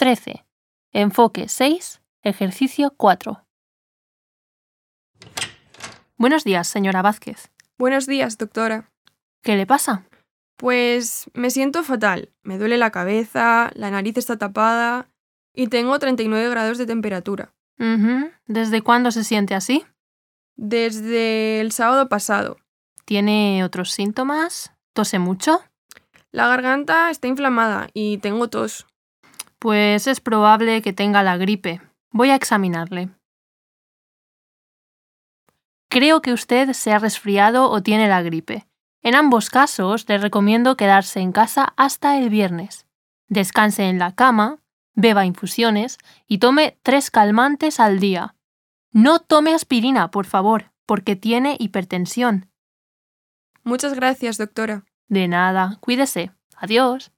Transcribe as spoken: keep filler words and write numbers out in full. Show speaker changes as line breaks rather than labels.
trece. Enfoque seis, ejercicio cuatro. Buenos días, señora Vázquez.
Buenos días, doctora.
¿Qué le pasa?
Pues me siento fatal. Me duele la cabeza, la nariz está tapada y tengo treinta y nueve grados de temperatura.
Uh-huh. ¿Desde cuándo se siente así?
Desde el sábado pasado.
¿Tiene otros síntomas? ¿Tose mucho?
La garganta está inflamada y tengo tos.
Pues es probable que tenga la gripe. Voy a examinarle. Creo que usted se ha resfriado o tiene la gripe. En ambos casos, le recomiendo quedarse en casa hasta el viernes. Descanse en la cama, beba infusiones y tome tres calmantes al día. No tome aspirina, por favor, porque tiene hipertensión.
Muchas gracias, doctora.
De nada, cuídese. Adiós.